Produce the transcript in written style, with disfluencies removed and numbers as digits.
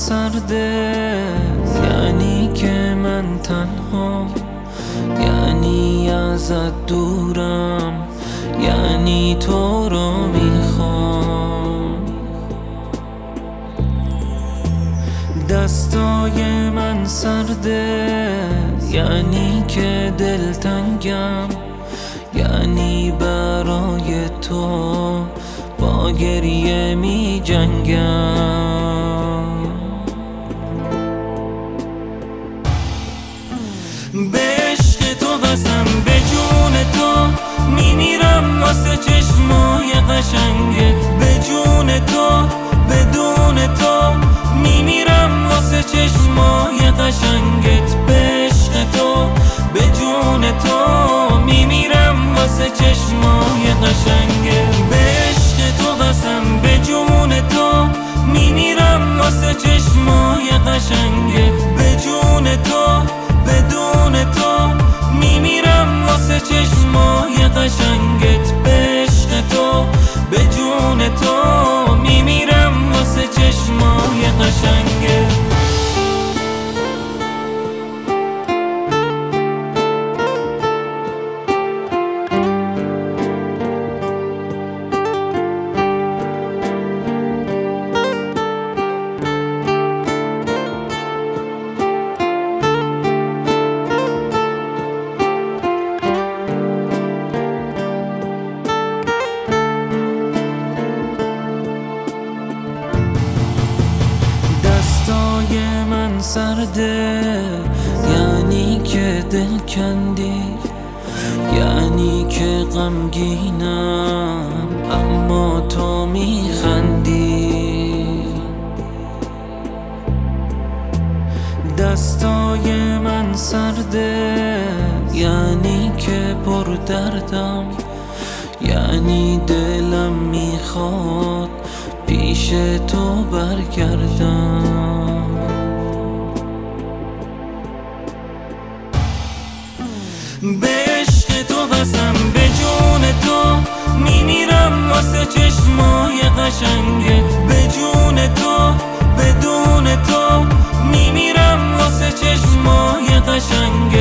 سرده، یعنی که من تنها، یعنی ازت دورم، یعنی تو رو میخوام. دستای من سرده، یعنی که دلتنگم، یعنی برای تو با گریه می جنگم. به عشق تو قسم، به جون تو میمیرم واسه چشمای قشنگت، به جون تو بدون تو میمیرم واسه چشمای قشنگت، به عشق تو به جون تو میمیرم واسه چشمای قشنگت، به عشق تو قسم، به جون تو میمیرم واسه چشمای قشنگت، به جون تو بدون تو میمیرم واسه چشمای قشنگت، به عشق تو به جون تو میمیرم واسه چشمای قشنگت. دستای من سرده، یعنی که دل کندی، یعنی که غمگینم اما تو میخندی. دستای من سرده، یعنی که پر دردم، یعنی دلم میخواد پیش تو برگردم. به عشق تو قسم، به جون تو میمیرم واسه چشمای قشنگت، به جون تو بدون تو میمیرم واسه چشمای قشنگت،